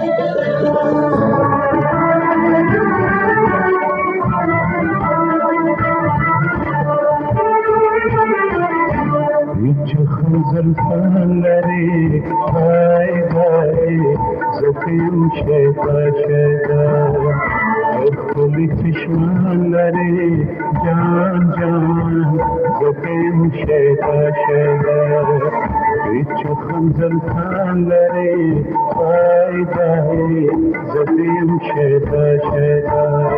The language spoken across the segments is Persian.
زلفانلری های های زفیم شیطا شیطا کلی چشمانلری جان جان زفیم شیطا شیطا بیچخم زلفانلری های های زفیم شیطا شیطا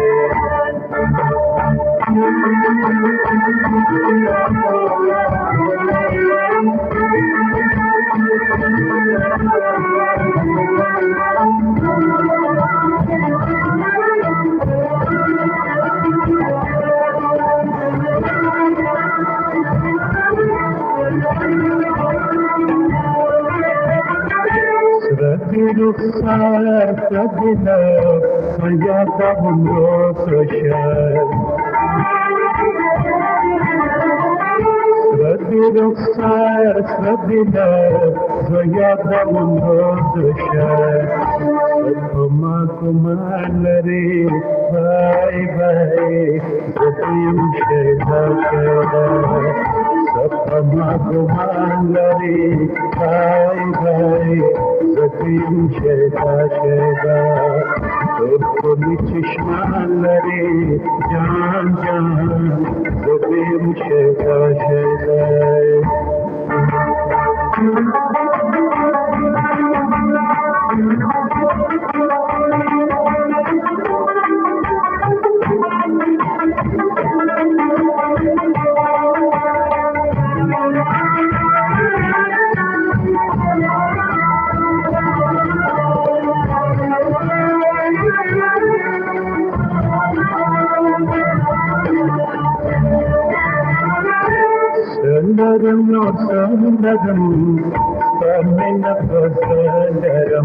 رخسار سبنا سيادهم روس الشام رخسار سبنا سيادهم روس الشام سبما كمان لري باي باي زفيم شيدا شيدا سبما كمان لري باي باي زفیم شیدا شیدا کلی چشمانلری جان جان زفیم شیدا شیدا Sandaram no sandaram, stamina sandaram.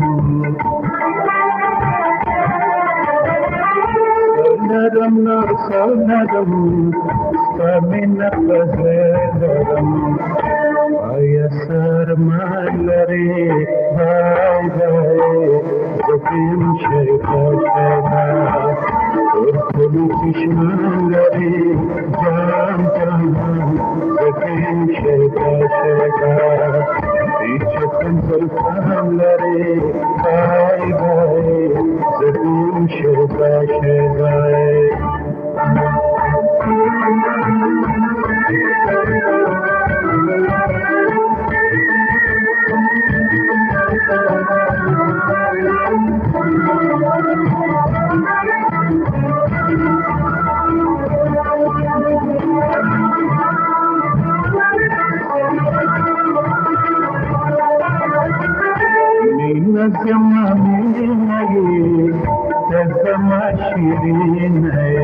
Sandaram no sandaram, stamina sandaram. Ayasar malare, bye bye, zafim shayta shayta. Kuli chishmangari, jam jam. زفیم شیدا شیدا بیچکن زلفانلری بای بای زفیم شیدا شیدا زمانی تزما شیرین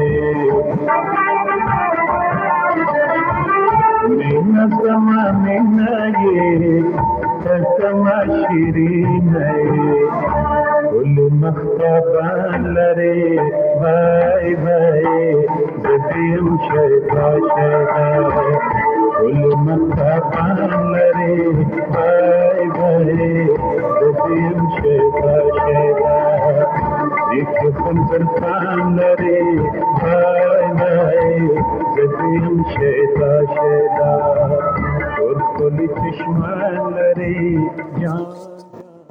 من زمانی تزما شیرین کل مختبان لری بای بای زفیم شیدا شیدا کل مختبان لری بای بای زفیم شیدا شیدا بیچکن زلفانلری بای بای زفیم شیدا شیدا کلی چشمانلری جان